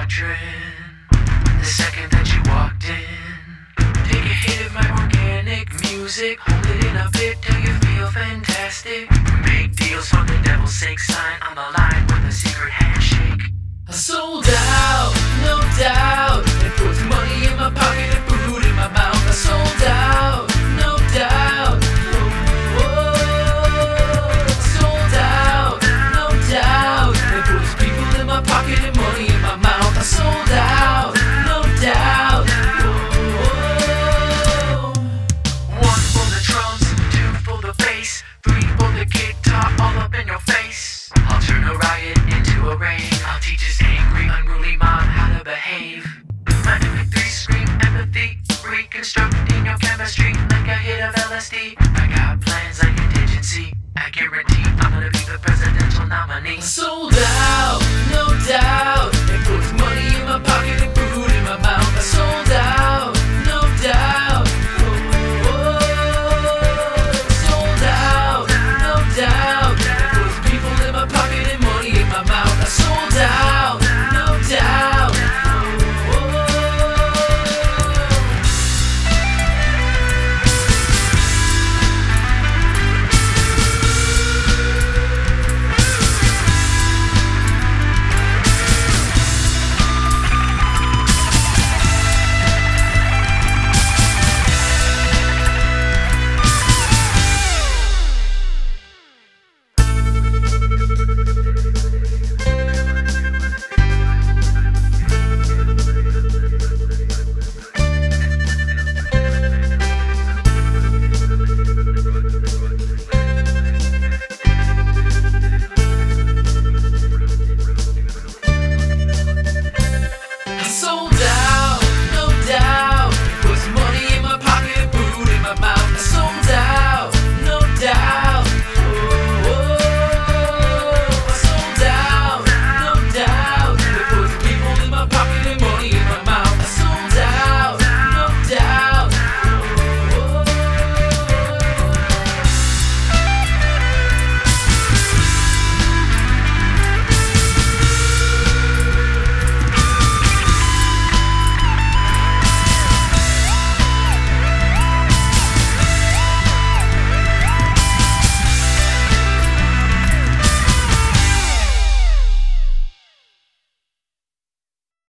doctrine. The second that you walked in, take a hit of my organic music, hold it in a bit till you feel fantastic. Make deals for the devil's sake, sign on the line with a secret handshake. I sold out, no doubt. It puts money in my pocket and food in my mouth. I sold out, no doubt. Sold out, no doubt. It puts people in my pocket and money in my mouth. I sold out, no doubt. One for the drums, two for the bass, three for the guitar, all up in your face. I'll turn a riot into a rave. I'll teach this angry, unruly mob how to behave. My MP3 scream empathy, reconstructing your chemistry like a hit of LSD. I got plans like contingency. I guarantee I'm gonna be the presidential nominee. Sold out, no doubt.